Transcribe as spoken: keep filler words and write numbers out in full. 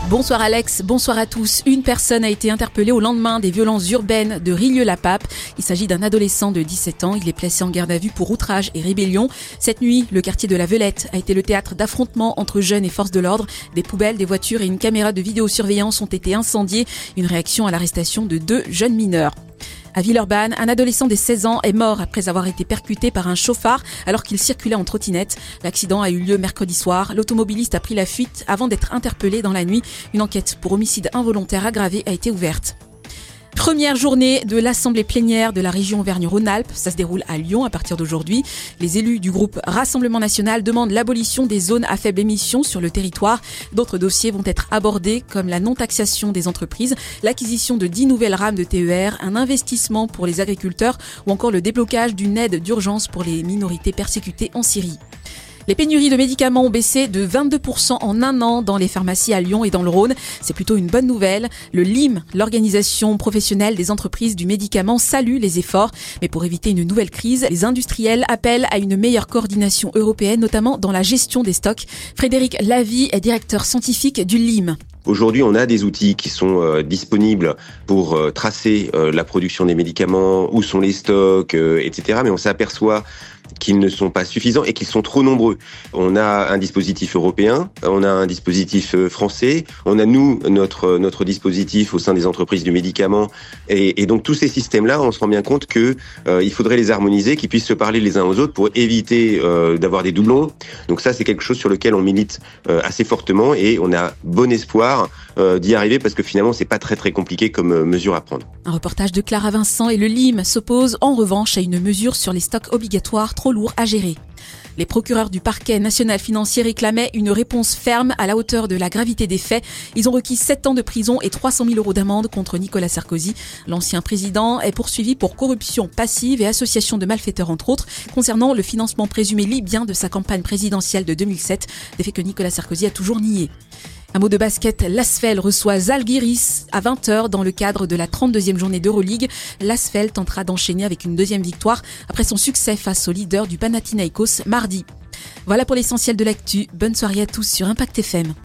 Bonsoir Alex, bonsoir à tous. Une personne a été interpellée au lendemain des violences urbaines de Rieux-la-Pape. Il s'agit d'un adolescent de dix-sept ans. Il est placé en garde à vue pour outrage et rébellion. Cette nuit, le quartier de la Velette a été le théâtre d'affrontements entre jeunes et forces de l'ordre. Des poubelles, des voitures et une caméra de vidéosurveillance ont été incendiées. Une réaction à l'arrestation de deux jeunes mineurs. À Villeurbanne, un adolescent de seize ans est mort après avoir été percuté par un chauffard alors qu'il circulait en trottinette. L'accident a eu lieu mercredi soir. L'automobiliste a pris la fuite avant d'être interpellé dans la nuit. Une enquête pour homicide involontaire aggravé a été ouverte. Première journée de l'Assemblée plénière de la région Auvergne-Rhône-Alpes. Ça se déroule à Lyon à partir d'aujourd'hui. Les élus du groupe Rassemblement National demandent l'abolition des zones à faible émission sur le territoire. D'autres dossiers vont être abordés comme la non-taxation des entreprises, l'acquisition de dix nouvelles rames de T E R, un investissement pour les agriculteurs ou encore le déblocage d'une aide d'urgence pour les minorités persécutées en Syrie. Les pénuries de médicaments ont baissé de vingt-deux pour cent en un an dans les pharmacies à Lyon et dans le Rhône. C'est plutôt une bonne nouvelle. Le L I M, l'organisation professionnelle des entreprises du médicament, salue les efforts. Mais pour éviter une nouvelle crise, les industriels appellent à une meilleure coordination européenne, notamment dans la gestion des stocks. Frédéric Lavie est directeur scientifique du L I M. Aujourd'hui, on a des outils qui sont euh, disponibles pour euh, tracer euh, la production des médicaments, où sont les stocks, euh, et cetera. Mais on s'aperçoit qu'ils ne sont pas suffisants et qu'ils sont trop nombreux. On a un dispositif européen, on a un dispositif français, on a nous notre notre dispositif au sein des entreprises du médicament et, et donc tous ces systèmes-là, on se rend bien compte que euh, il faudrait les harmoniser, qu'ils puissent se parler les uns aux autres pour éviter euh, d'avoir des doublons. Donc ça, c'est quelque chose sur lequel on milite euh, assez fortement et on a bon espoir euh, d'y arriver parce que finalement, c'est pas très très compliqué comme euh, mesure à prendre. Un reportage de Clara Vincent et le L I M s'oppose en revanche à une mesure sur les stocks obligatoires trop lourd à gérer. Les procureurs du parquet national financier réclamaient une réponse ferme à la hauteur de la gravité des faits. Ils ont requis sept ans de prison et trois cent mille euros d'amende contre Nicolas Sarkozy. L'ancien président est poursuivi pour corruption passive et association de malfaiteurs entre autres, concernant le financement présumé libyen de sa campagne présidentielle de deux mille sept, des faits que Nicolas Sarkozy a toujours niés. Un mot de basket, l'Asvel reçoit Zalgiris à vingt heures dans le cadre de la trente-deuxième journée d'Euroleague. L'Asvel tentera d'enchaîner avec une deuxième victoire après son succès face au leader du Panathinaikos mardi. Voilà pour l'essentiel de l'actu. Bonne soirée à tous sur Impact F M.